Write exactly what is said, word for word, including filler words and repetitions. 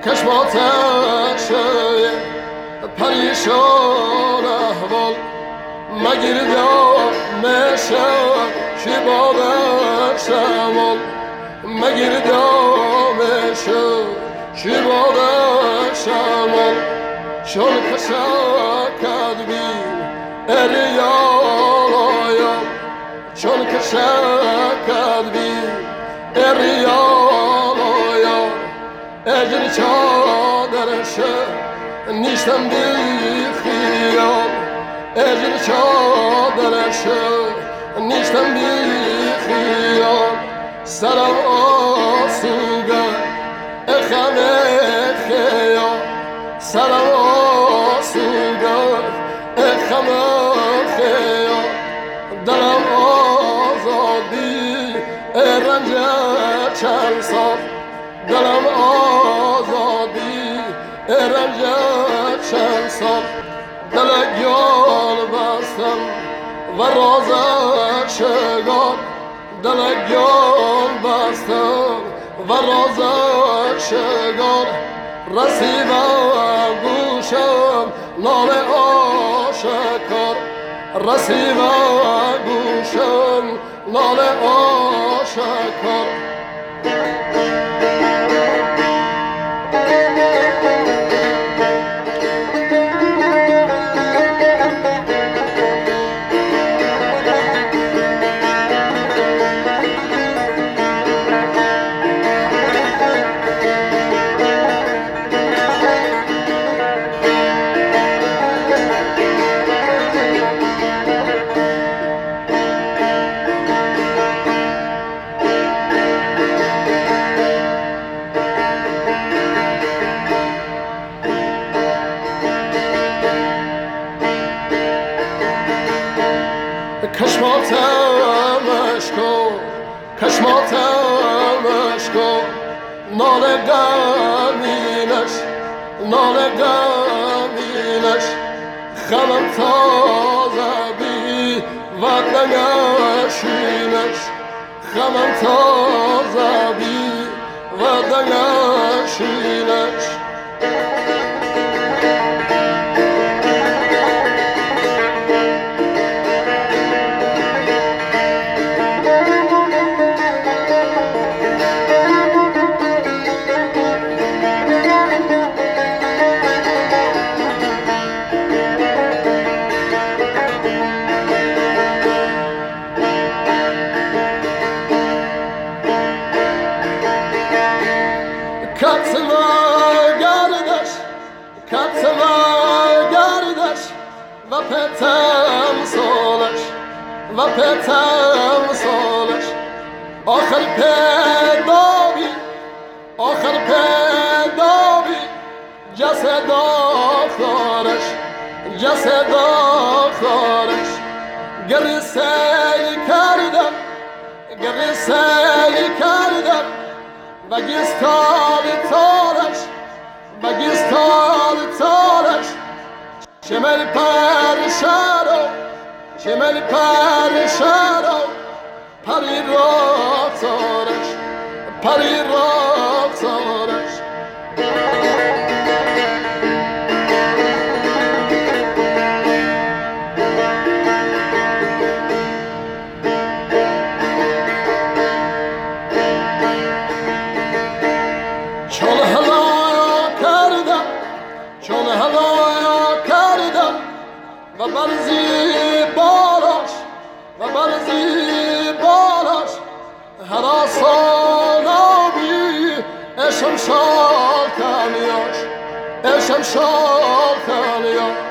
چشماتش پریشان احوال مگیر دامشه شیبان شمال مگیر دامشه شیبان شمال شون کشکد بین اریال آیام چون کشکد بین اریال آیام اجر چادرشه نیستم بی خیال اجر چادرشه نیستم بی خیال سرم آسوگه اخم خیال سرم آسوگه اخم خیال دلم آزادی رنج چند سال دلم آزادی رنج چند سال دل گیال بستم و رازش شگان دل گیال بستم و رازش شگان رسیبم گوشم نام آشکار رسیبم گوشم نام آشکار کشماتمش کن کشماتمش کن نال غمینش نال غمینش خمم تازه بی و دنگشینش خمم تازه بی و دنگشینش Katma gardeš, katma gardeš, va petem soleš, va petem soleš. Ahir pedavi, ahir pedavi, jased akhareš, jased akhareš. Gerisel kardem, gerisel kardem. بگیستال تارش بگیستال تارش شمال پرشارو شمال پرشارو پری را تارش پری را تارش چون هلا کردم چون هلا کردم و برزی بالاش و برزی بالاش هراسان آبی اشم شال کنیاش اشم شال کنیاش